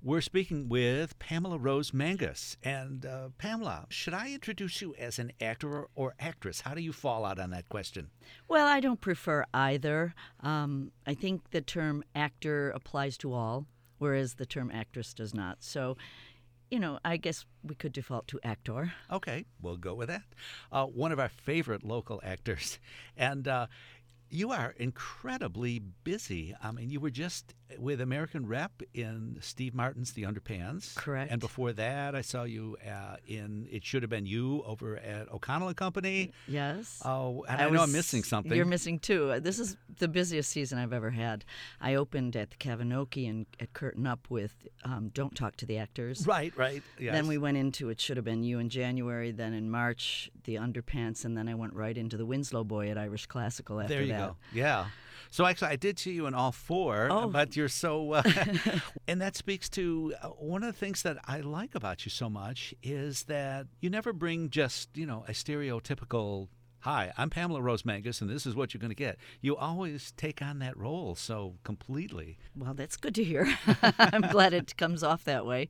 We're speaking with Pamela Rose Mangus. And Pamela, should I introduce you as an actor or actress? How do you fall out on that question? Well, I don't prefer either. I think the term actor applies to all, whereas the term actress does not. So, I guess we could default to actor. Okay, we'll go with that. One of our favorite local actors. And you are incredibly busy. I mean, you were just with American Rep in Steve Martin's The Underpants. Correct. And before that, I saw you in It Should Have Been You over at O'Connell and Company. Yes. Oh, and I know I'm missing something. You're missing two. This is the busiest season I've ever had. I opened at the Kavanoki and at Curtain Up with Don't Talk to the Actors. Right, yes. Then we went into It Should Have Been You in January. Then in March, The Underpants. And then I went right into The Winslow Boy at Irish Classical after that. There you go. Yeah. So actually, I did see you in all four, but you're so... and that speaks to one of the things that I like about you so much is that you never bring just, a stereotypical, hi, I'm Pamela Rose Mangus, and this is what you're going to get. You always take on that role so completely. Well, that's good to hear. I'm glad it comes off that way.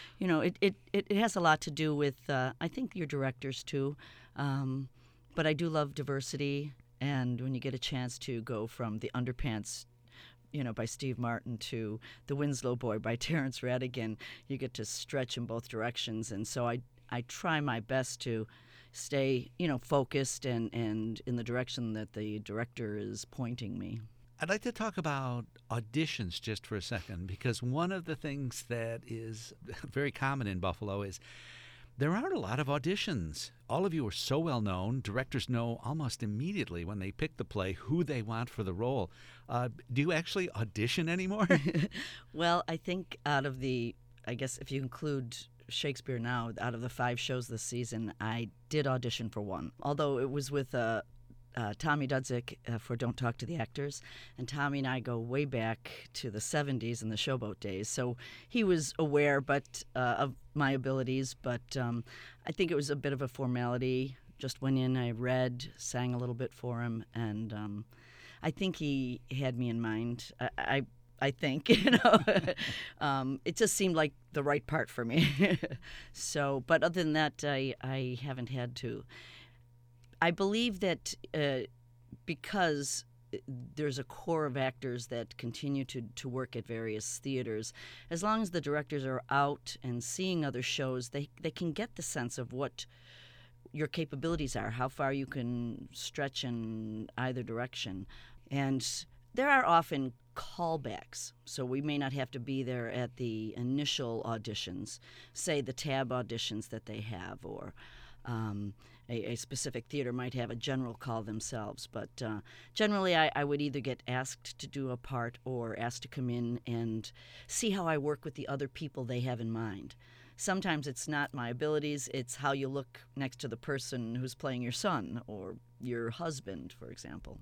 It has a lot to do with, I think, your directors, too. But I do love diversity. And when you get a chance to go from The Underpants, by Steve Martin to The Winslow Boy by Terrence Rattigan, you get to stretch in both directions. And so I try my best to stay, focused and in the direction that the director is pointing me. I'd like to talk about auditions just for a second, because one of the things that is very common in Buffalo is there aren't a lot of auditions. All of you are so well known. Directors know almost immediately when they pick the play who they want for the role. Do you actually audition anymore? Well, I think I guess if you include Shakespeare Now, out of the 5 shows this season, I did audition for one. Although it was with Tommy Dudzik for Don't Talk to the Actors. And Tommy and I go way back to the 70s and the Showboat days. So he was aware of my abilities, but I think it was a bit of a formality. Just went in, I read, sang a little bit for him, and I think he had me in mind. I think, it just seemed like the right part for me. So, but other than that, I haven't had to. I believe that because there's a core of actors that continue to work at various theaters, as long as the directors are out and seeing other shows, they can get the sense of what your capabilities are, how far you can stretch in either direction. And there are often callbacks, so we may not have to be there at the initial auditions, say the tab auditions that they have, or a specific theater might have a general call themselves. But generally, I would either get asked to do a part or asked to come in and see how I work with the other people they have in mind. Sometimes it's not my abilities, it's how you look next to the person who's playing your son or your husband, for example.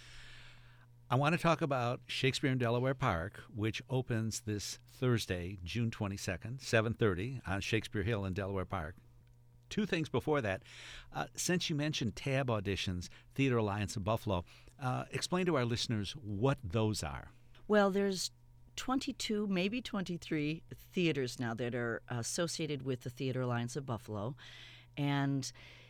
I want to talk about Shakespeare in Delaware Park, which opens this Thursday, June 22nd, 7:30 on Shakespeare Hill in Delaware Park. 2 things before that. Since you mentioned tab auditions, Theater Alliance of Buffalo, explain to our listeners what those are. Well, there's 22, maybe 23 theaters now that are associated with the Theater Alliance of Buffalo. And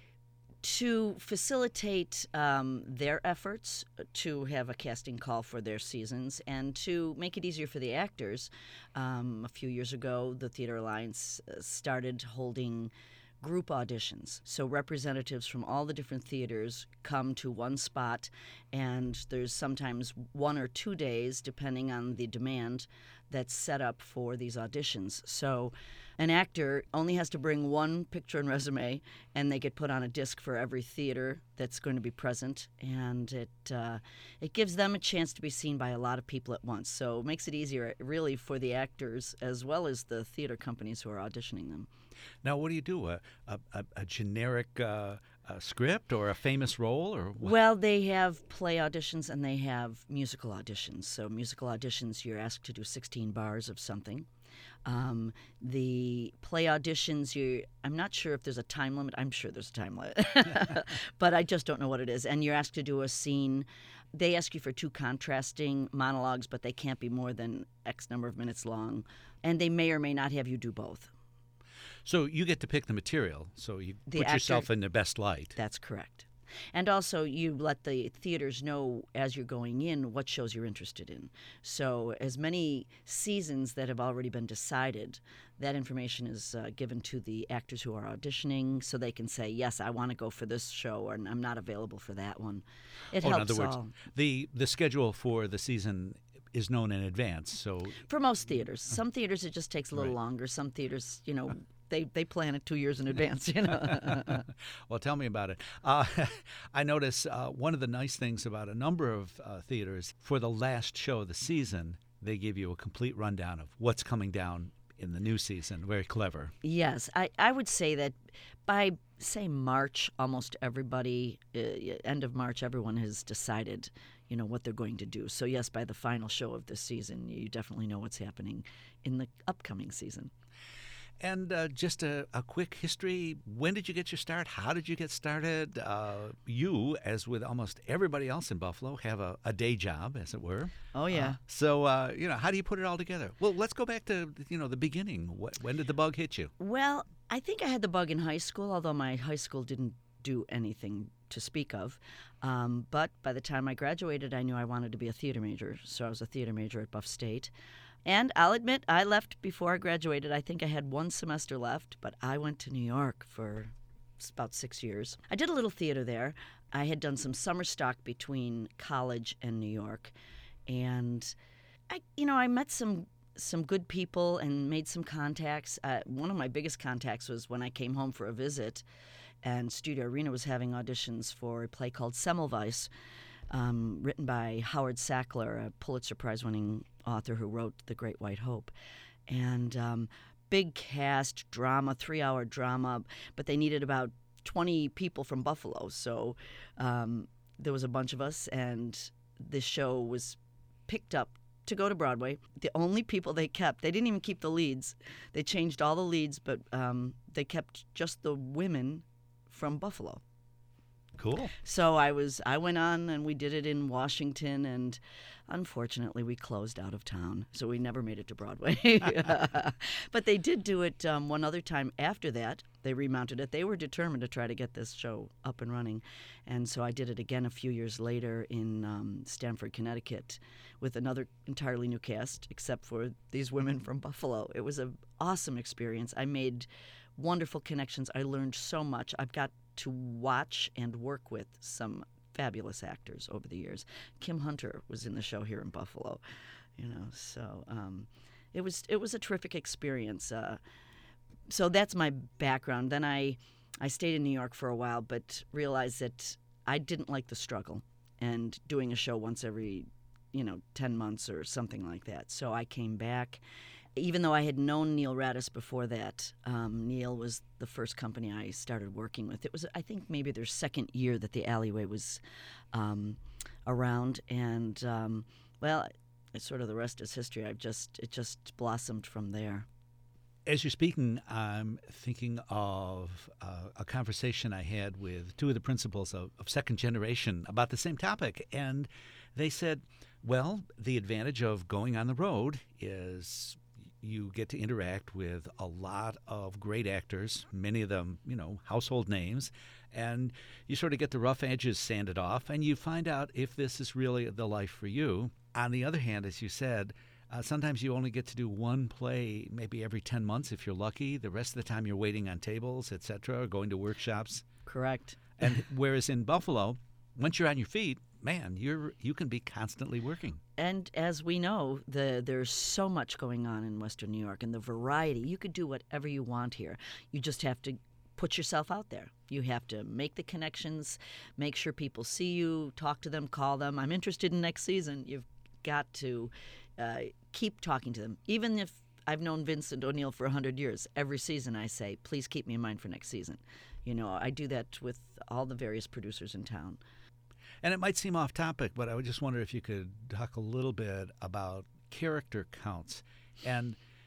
to facilitate their efforts to have a casting call for their seasons and to make it easier for the actors, a few years ago, the Theater Alliance started holding group auditions. So representatives from all the different theaters come to one spot, and there's sometimes 1 or 2 days, depending on the demand, that's set up for these auditions. So an actor only has to bring one picture and resume, and they get put on a disc for every theater that's going to be present, and it gives them a chance to be seen by a lot of people at once. So it makes it easier, really, for the actors as well as the theater companies who are auditioning them. Now, what do you do? A generic script or a famous role, or what? Well, they have play auditions and they have musical auditions. So musical auditions, you're asked to do 16 bars of something. The play auditions, I'm not sure if there's a time limit. I'm sure there's a time limit, but I just don't know what it is. And you're asked to do a scene. They ask you for 2 contrasting monologues, but they can't be more than X number of minutes long. And they may or may not have you do both. So you get to pick the material. So you The put actor- yourself in the best light. That's correct. And also, you let the theaters know as you're going in what shows you're interested in. So, as many seasons that have already been decided, that information is given to the actors who are auditioning so they can say, yes, I want to go for this show, or I'm not available for that one. It helps in other words, all. the schedule for the season is known in advance. So For most theaters. Some theaters, it just takes a little Right. longer. Some theaters, they plan it 2 years in advance, Well, tell me about it. I notice one of the nice things about a number of theaters, for the last show of the season, they give you a complete rundown of what's coming down in the new season. Very clever. Yes, I would say that by, say, March, almost everybody, end of March, everyone has decided, what they're going to do. So, yes, by the final show of the season, you definitely know what's happening in the upcoming season. And just a quick history. When did you get your start? How did you get started? You, as with almost everybody else in Buffalo, have a day job, as it were. Oh, yeah. So, how do you put it all together? Well, let's go back to, the beginning. When did the bug hit you? Well, I think I had the bug in high school, although my high school didn't do anything to speak of. But by the time I graduated, I knew I wanted to be a theater major. So I was a theater major at Buff State. And I'll admit, I left before I graduated. I think I had 1 semester left, but I went to New York for about 6 years. I did a little theater there. I had done some summer stock between college and New York. And I met some good people and made some contacts. One of my biggest contacts was when I came home for a visit, and Studio Arena was having auditions for a play called Semmelweis, written by Howard Sackler, a Pulitzer Prize-winning author who wrote The Great White Hope. And big cast, drama, 3-hour drama, but they needed about 20 people from Buffalo. So there was a bunch of us, and this show was picked up to go to Broadway. The only people they kept, they didn't even keep the leads. They changed all the leads, but they kept just the women from Buffalo. Cool. So I went on, and we did it in Washington, and unfortunately we closed out of town, so we never made it to Broadway. But they did do it one other time after that. They remounted it. They were determined to try to get this show up and running, and so I did it again a few years later in Stamford, Connecticut, with another entirely new cast, except for these women from Buffalo. It was an awesome experience. I made wonderful connections. I learned so much. I've got to watch and work with some fabulous actors over the years. Kim Hunter was in the show here in Buffalo, so it was a terrific experience. So that's my background. Then I stayed in New York for a while, but realized that I didn't like the struggle and doing a show once every 10 months or something like that. So I came back. Even though I had known Neil Radis before that, Neil was the first company I started working with. It was, I think, maybe their second year that the Alleyway was around, and well, it's sort of the rest is history. It just blossomed from there. As you're speaking, I'm thinking of a conversation I had with 2 of the principals of Second Generation about the same topic, and they said, well, the advantage of going on the road is you get to interact with a lot of great actors, many of them, household names, and you sort of get the rough edges sanded off, and you find out if this is really the life for you. On the other hand, as you said, sometimes you only get to do one play maybe every 10 months if you're lucky. The rest of the time you're waiting on tables, etc., or going to workshops. Correct. And whereas in Buffalo, once you're on your feet, man, you can be constantly working. And as we know, there's so much going on in Western New York, and the variety. You could do whatever you want here. You just have to put yourself out there. You have to make the connections, make sure people see you, talk to them, call them. I'm interested in next season. You've got to keep talking to them. Even if I've known Vincent O'Neill for 100 years, every season I say, please keep me in mind for next season. I do that with all the various producers in town. And it might seem off topic, but I would just wonder if you could talk a little bit about character counts. And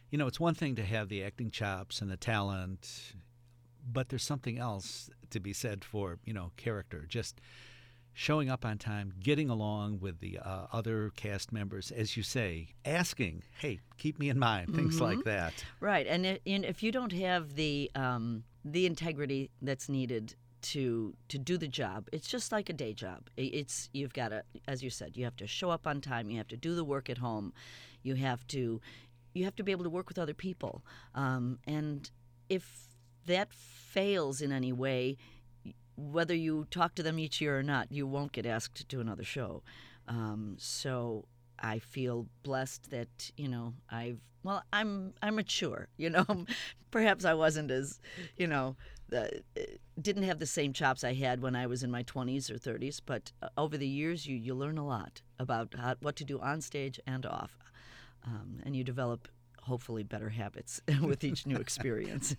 You know, it's one thing to have the acting chops and the talent, but there's something else to be said for, character. Just showing up on time, getting along with the other cast members, as you say, asking, hey, keep me in mind, things like that. Right. And if you don't have the integrity that's needed to do the job, it's just like a day job. You've got to, as you said, you have to show up on time. You have to do the work at home. You have to be able to work with other people. And if that fails in any way, whether you talk to them each year or not, you won't get asked to do another show. So I feel blessed that I'm mature. Perhaps I wasn't as didn't have the same chops I had when I was in my 20s or 30s. But over the years, you learn a lot about what to do on stage and off, and you develop hopefully better habits with each new experience.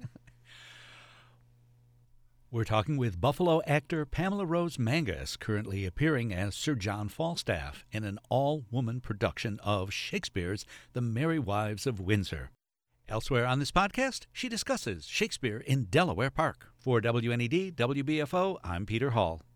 We're talking with Buffalo actor Pamela Rose Mangas, currently appearing as Sir John Falstaff in an all-woman production of Shakespeare's The Merry Wives of Windsor. Elsewhere on this podcast, she discusses Shakespeare in Delaware Park. For WNED WBFO, I'm Peter Hall.